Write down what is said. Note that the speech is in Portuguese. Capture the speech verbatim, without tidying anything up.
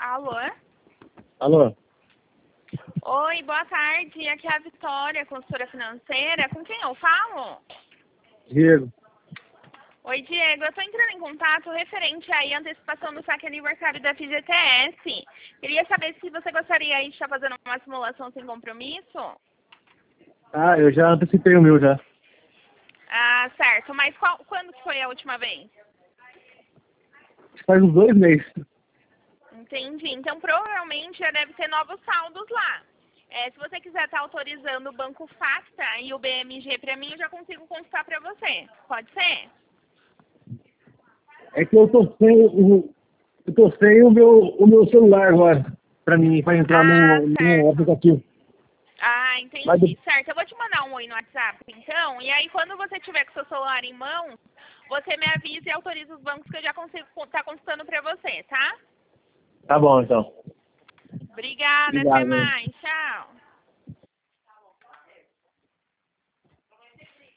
Alô? Alô? Oi, boa tarde. Aqui é a Vitória, consultora financeira. Com quem eu falo? Diego. Oi, Diego. Eu estou entrando em contato referente aí à antecipação do saque aniversário da F G T S. Queria saber se você gostaria aí de estar fazendo uma simulação sem compromisso. Ah, eu já antecipei o meu já. Ah, certo. Mas qual, quando que foi a última vez? Faz uns dois meses. Entendi. Então, provavelmente já deve ter novos saldos lá. É, se você quiser estar autorizando o Banco Facta e o B M G para mim, eu já consigo consultar para você. Pode ser? É que eu tô sem o, eu tô sem o meu, o meu celular agora, pra mim, pra entrar Ah, no, no certo. aplicativo. Ah, entendi. Mas, Certo. Eu vou te mandar um oi no WhatsApp, então. E aí, quando você tiver com seu celular em mãos, você me avisa e autoriza os bancos que eu já consigo estar consultando para você, tá? tá bom, então. Obrigada. Até Obrigado, hein? mais.